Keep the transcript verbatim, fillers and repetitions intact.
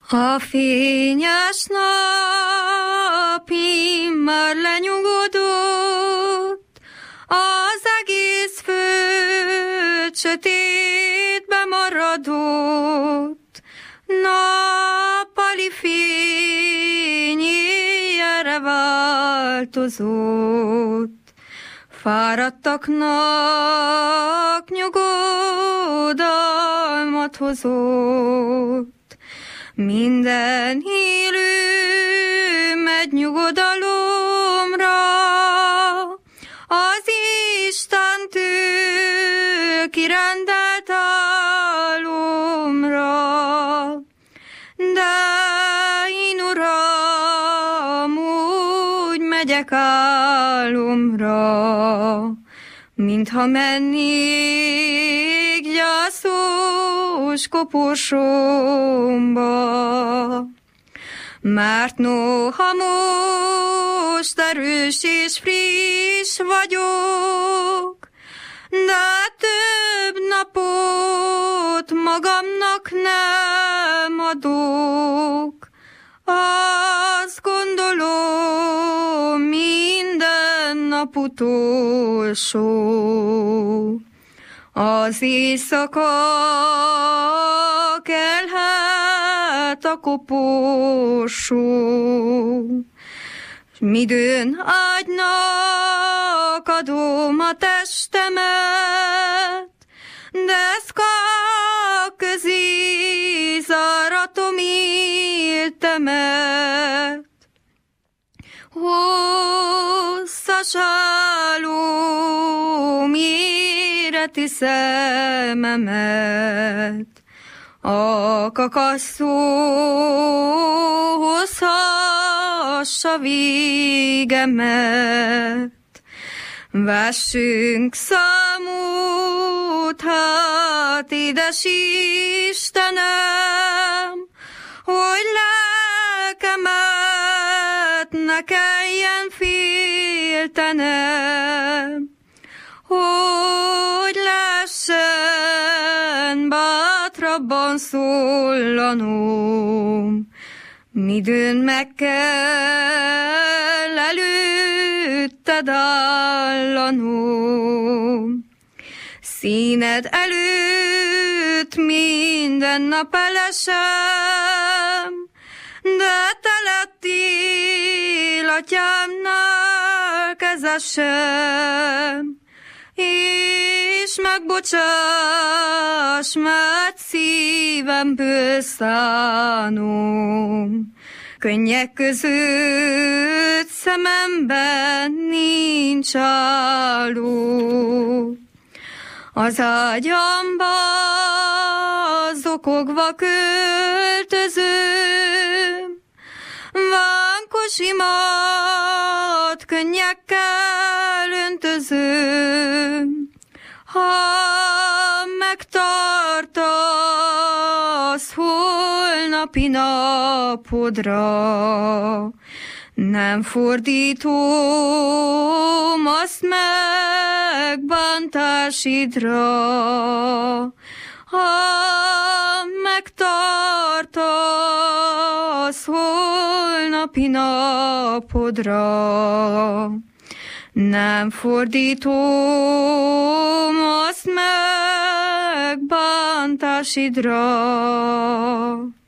A fényes nap immár lenyugodott, az egész föld sötétbe maradott. Nappali fény éjjelre változott, fáradtaknak nyugodalmat hozott. Minden élő megy nyugodalomra, az Istentől kirendelt álomra. De én, Uram, úgy megyek álomra, mintha mennék gyászos koporsomba. Mert noha most erős és friss vagyok, de több napot magamnak nem adok. Azt gondolom, minden nap utolsó, az éjszaka kelhet a koporsó. Midőn ágynak adom a testemet, deszkák közé záratom életemet. Hosszas álom éreti szememet, a kakasztó hozhassa végemet. Vessünk számot, hát édes Istenem, hogy lelkemet ne kelljen féltenem, hogy lessen bátrabban szóllanom, midőn meg kell előtted állanom. Színed előtt minden nap elesem, de te lettél atyámnál kezesem, és megbocsáss, mert szívemből szánom. Könnyek között szememben nincs álló. Az ágyamba zokogva költözöm, vánkosimat könnyekkel öntözöm. Ha megtartasz holnapi napodra, nem fordítom azt meg bántásidra. Ha megtartasz holnapi napodra, nem fordítom azt meg bántásidra.